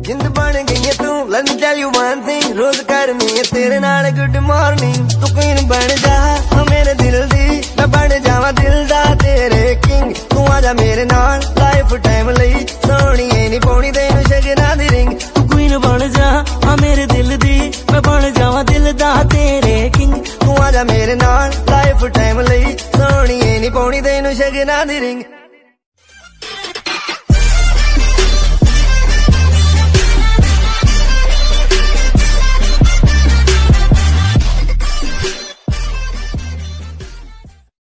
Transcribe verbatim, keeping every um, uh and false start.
जिंद बन गई है तू, let me tell you one thing, रोज करनी है तेरे नाल गुड मॉर्निंग। तू क्वीन बन जा मेरे दिल दी, मैं बन जावा दिल दा तेरे किंग। तू आजा मेरे नाल लाइफ टाइम लई, सोहणीए नी पाउणी तैनूं शगना दी रिंग। तू क्वीन बन जा मेरे दिल दी, मैं बन जावा दिल दा तेरे किंग। तू आजा मेरे नाल लाइफ टाइम लई, सोहणीए नी पाउणी तैनूं शगना दी रिंग।